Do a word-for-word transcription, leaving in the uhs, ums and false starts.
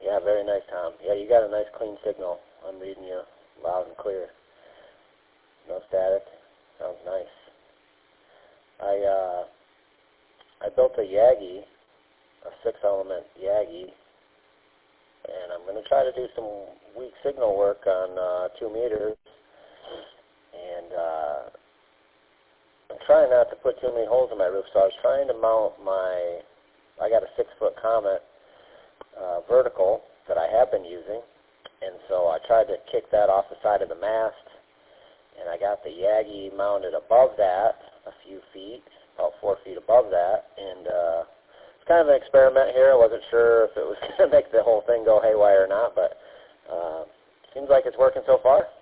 Yeah, very nice, Tom. Yeah, you got a nice clean signal. I'm reading you loud and clear. No static. Sounds nice. I uh, I built a Yagi, a six-element Yagi, and I'm going to try to do some weak signal work on uh, two meters. And uh, I'm trying not to put too many holes in my roof, so I was trying to mount my, I got a six-foot Comet uh, vertical that I have been using, and so I tried to kick that off the side of the mast, and I got the Yagi mounted above that a few feet, about four feet above that, and uh, it's kind of an experiment here. I wasn't sure if it was going to make the whole thing go haywire or not, but uh, seems like it's working so far.